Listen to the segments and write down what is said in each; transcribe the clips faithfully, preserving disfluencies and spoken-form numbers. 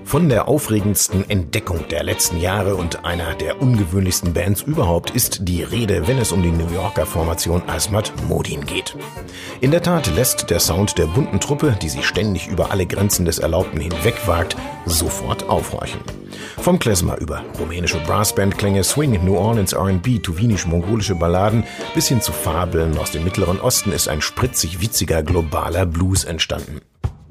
Von der aufregendsten Entdeckung der letzten Jahre und einer der ungewöhnlichsten Bands überhaupt ist die Rede, wenn es um die New Yorker Formation Azmat Modin geht. In der Tat lässt der Sound der bunten Truppe, die sich ständig über alle Grenzen des Erlaubten hinwegwagt, sofort aufhorchen. Vom Klezmer über rumänische Brassband-Klänge, Swing, New Orleans R and B, tuwinisch-mongolische Balladen bis hin zu Fabeln aus dem Mittleren Osten ist ein spritzig witziger globaler Blues entstanden.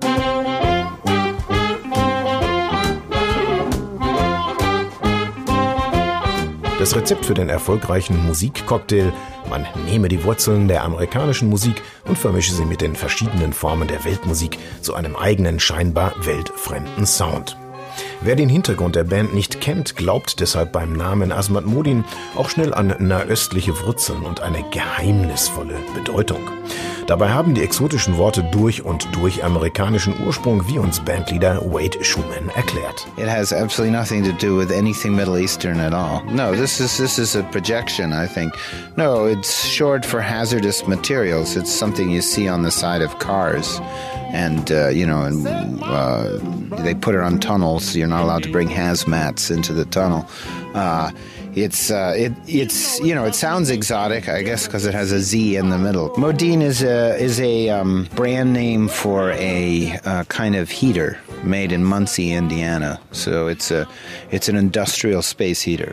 Das Rezept für den erfolgreichen Musikcocktail: Man nehme die Wurzeln der amerikanischen Musik und vermische sie mit den verschiedenen Formen der Weltmusik zu einem eigenen, scheinbar weltfremden Sound. Wer den Hintergrund der Band nicht kennt, glaubt deshalb beim Namen Azmat Modin auch schnell an nahöstliche Wurzeln und eine geheimnisvolle Bedeutung. Dabei haben die exotischen Worte durch und durch amerikanischen Ursprung, wie uns Bandleader Wade Schumann erklärt. It has absolutely nothing to do with anything Middle Eastern at all. No, this is this is a projection, I think. No, it's short for hazardous materials. It's something you see on the side of cars. And, uh, you know, and uh, they put it on tunnels. You're not allowed to bring hazmats into the tunnel. Uh, it's, uh, it, it's, you know, it sounds exotic, I guess, because it has a Z in the middle. Modin is a, is a um, brand name for a uh, kind of heater made in Muncie, Indiana. So it's a, it's an industrial space heater.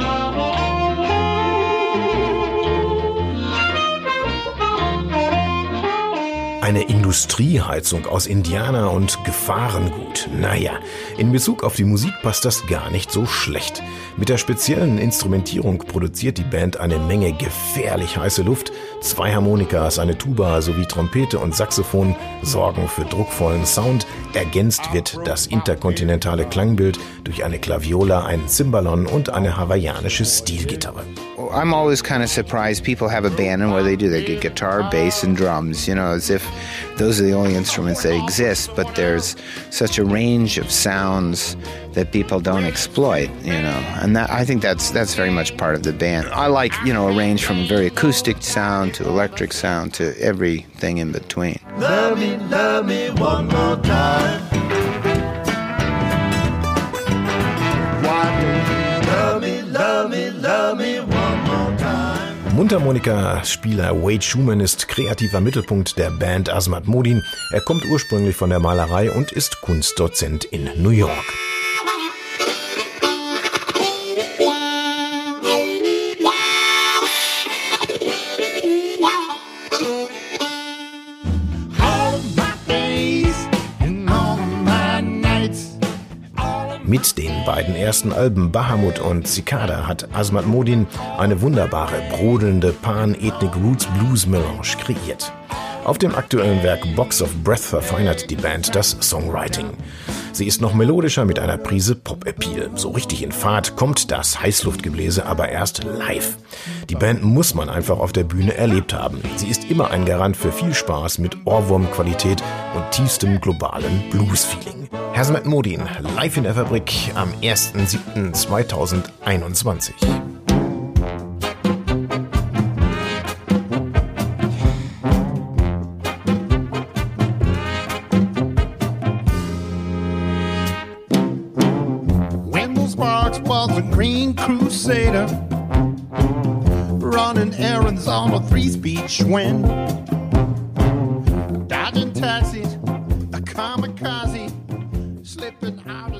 Eine Industrieheizung aus Indiana und Gefahrengut. Naja, in Bezug auf die Musik passt das gar nicht so schlecht. Mit der speziellen Instrumentierung produziert die Band eine Menge gefährlich heiße Luft. Zwei Harmonikas, eine Tuba sowie Trompete und Saxophon sorgen für druckvollen Sound. Ergänzt wird das interkontinentale Klangbild durch eine Klaviola, ein Cimbalom und eine hawaiianische Stilgitarre. I'm always kind of surprised people have a band and what they do, they get guitar, bass, and drums, you know, as if those are the only instruments that exist, but there's such a range of sounds that people don't exploit, you know, and that, I think that's that's very much part of the band. I like, you know, a range from very acoustic sound to electric sound to everything in between. Love me, love me one more time. Why don't you love me, love me, love me one more time? Mundharmonika-Spieler Wade Schumann ist kreativer Mittelpunkt der Band Azmat Modin. Er kommt ursprünglich von der Malerei und ist Kunstdozent in New York. Mit den beiden ersten Alben Bahamut und Cicada hat Azmat Modin eine wunderbare, brodelnde Pan-Ethnic-Roots-Blues-Melange kreiert. Auf dem aktuellen Werk Box of Breath verfeinert die Band das Songwriting. Sie ist noch melodischer mit einer Prise Pop-Appeal. So richtig in Fahrt kommt das Heißluftgebläse aber erst live. Die Band muss man einfach auf der Bühne erlebt haben. Sie ist immer ein Garant für viel Spaß mit Ohrwurmqualität und tiefstem globalen Blues-Feeling. Azmat Modin, live in der Fabrik am ersten siebten zweitausendeinundzwanzig. Wendell Sparks was a Green Crusader, running errands on a three-speed Schwinn, dodging taxis, a kamikaze, slipping out of